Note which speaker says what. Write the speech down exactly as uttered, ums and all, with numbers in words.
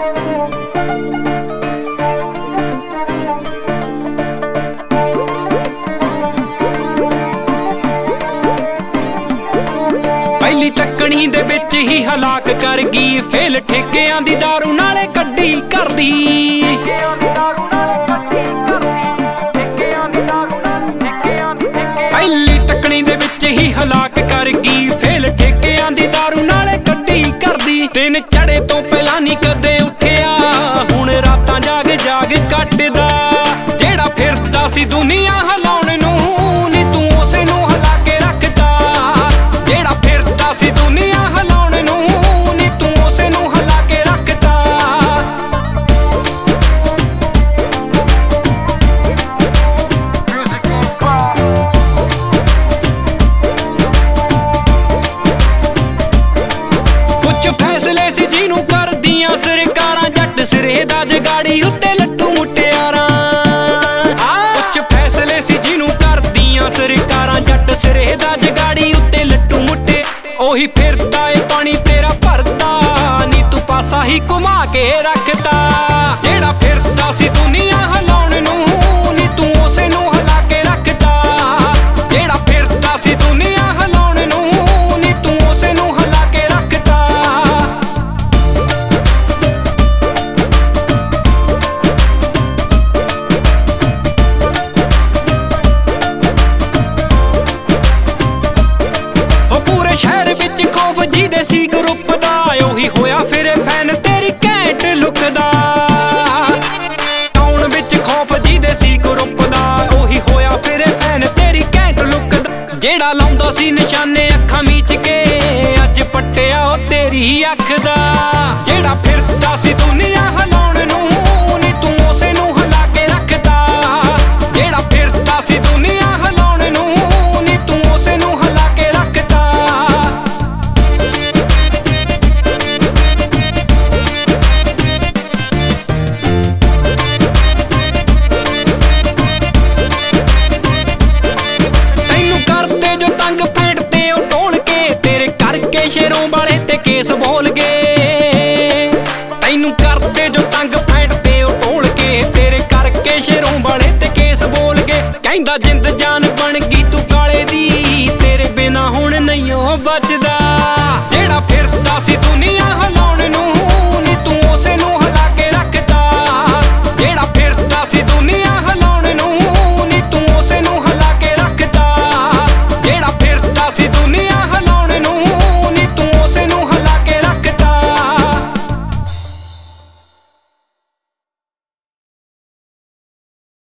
Speaker 1: ਪਹਿਲੀ ਚੱਕਣੀ ਦੇ ਵਿੱਚ ਹੀ ਹਲਾਕ ਕਰ ਗਈ ਫੇਲ ਠੇਕਿਆਂ ਦੀ ਦਾਰੂ ਨਾਲੇ ਕੱਢੀ ਕਰਦੀ। ਪਹਿਲੀ ਚੱਕਣੀ ਦੇ ਵਿੱਚ ਹੀ ਹਲਾਕ ਕਰ ਗਈ ਫੇਲ ਠੇਕਿਆਂ ਦੀ ਦਾਰੂ ਨਾਲੇ ਕੱਢੀ ਕਰਦੀ। ਦਿਨ ਚੜੇ ਤੋਂ ਪਹਿਲਾਂ ਨਹੀਂ ਕਦੇ ਉੱਠਿਆ ਹੁਣ ਰਾਤਾਂ ਜਾਗ ਜਾਗ ਕੱਟਦਾ। ਜਿਹੜਾ ਫਿਰਦਾ ਸੀ ਦੁਨੀਆ ਹਿਲਾਉਣ ਨੂੰ ਨੀ ਤੂੰ ਉਸੇ ਨੂੰ ਹਿਲਾ ਕੇ ਰੱਖਦਾ। ਜਿਹੜਾ ਫਿਰਦਾ ਸੀ ਦੁਨੀਆ ਹਿਲਾਉਣ ਨੂੰ ਨੀ ਤੂੰ ਉਸੇ ਨੂੰ ਹਿਲਾ ਕੇ ਰੱਖਦਾ। ਕੁਝ ਫੈਸਲੇ ਸੀ ਜਿਹਨੂੰ ਕਰਦੀਆਂ ਸਰਕਾਰਾਂ ਜੱਟ ਸਿਰੇ ਦਾ ਜਗਾੜੀ ਉੱਤੇ ਲੱਟੂ ਮੁਟਿਆਰਾਂ। ਕੁਝ ਫੈਸਲੇ ਸੀ ਜਿਹਨੂੰ ਕਰਦੀਆਂ ਸਰਕਾਰਾਂ ਜੱਟ ਸਿਰੇ ਦਾ ਜਗਾੜੀ ਉੱਤੇ ਲੱਟੂ ਮੁੱਟੇ। ਉਹੀ ਫਿਰਦਾ ਏ ਪਾਣੀ ਤੇਰਾ ਭਰਦਾ ਨੀ ਤੂੰ ਪਾਸਾ ਹੀ ਘੁਮਾ ਕੇ ਰੱਖਦਾ। ਜਿਹੜਾ ਫਿਰਦਾ ਸੀ ਦੁਨੀਆ ਹਿਲਾਉਣ ਨੂੰ ਨੀ ਤੂੰ ਉਸੇ ਨੂੰ ਹਿਲਾ ਕੇ ਰੱਖਦਾ। ਜਿਹੜਾ ਫਿਰਦਾ ਸੀ ਦੁਨੀਆ ਹਿਲਾਉਣ ਨੂੰ ਨੀ ਤੂੰ ਉਸੇ ਨੂੰ ਹਿਲਾ ਕੇ ਰੱਖਦਾ। ਉਹ ਪੂਰੇ ਸ਼ਹਿਰ ਵਿੱਚ ਖੌਫ ਜਿਹਦੇ ਸੀ ਗਰੁੱਪ ਦਾ ਉਹੀ ਹੋਇਆ ਫਿਰੇ ਫੈਨ ਤੇਰੀ ਘੈਂਟ ਲੁੱਕ ਦਾ। ਟਾਊਨ ਵਿੱਚ ਖੌਫ ਜਿਹਦੇ ਸੀ ਗਰੁੱਪ ਦਾ ਉਹੀ ਹੋਇਆ ਫਿਰੇ ਫੈਨ ਤੇਰੀ ਘੈਂਟ ਲੁੱਕ ਦਾ। ਜਿਹੜਾ ਲਾਉਂਦਾ ਸੀ ਨਿਸ਼ਾਨੇ ਅੱਖਾਂ ਮੀਚ ਕੇ ਅੱਜ ਪੱਟਿਆ ਉਹ ਤੇਰੀ ਅੱਖ ਦਾ। ਜਿਹੜਾ ਫਿਰਦਾ ਸੀ ਦੁਨੀਆ ਹਿਲਾਉਣ ਨੂੰ ਨੀ ਤੂੰ ਉਸੇ ਨੂੰ ਹਿਲਾ ਕੇ ਰੱਖਦਾ। ਜਿਹੜਾ ਫਿਰਦਾ ਸੀ ਦੁਨੀਆ ਹਿਲਾਉਣ ਨੂੰ ਨੀ ਤੂੰ ਉਸੇ ਨੂੰ ਹਿਲਾ ਕੇ ਰੱਖਦਾ। ਤੈਨੂੰ ਕਰਦੇ ਜੋ ਤੰਗ ਫੈਂਟ ਤੇ ਉਹ ਟੋਲ ਕੇ ਤੇਰੇ ਕਰਕੇ ਸ਼ੇਰੋਂ ਵਾਲੇ ਤੇ ਕੇਸ ਬੋਲ ਗਏ। ਤੈਨੂੰ ਕਰਦੇ ਜੋ ਤੰਗ ਫੈਂਟ ਤੇ ਉਹ ਟੋਲ ਕੇ ਤੇਰੇ ਕਰਕੇ ਸ਼ੇਰੋਂ ਵਾਲੇ ਤੇ ਕੇਸ ਬੋਲ ਗਏ। ਕਹਿੰਦਾ ਜਿੰਦ ਜਾਨ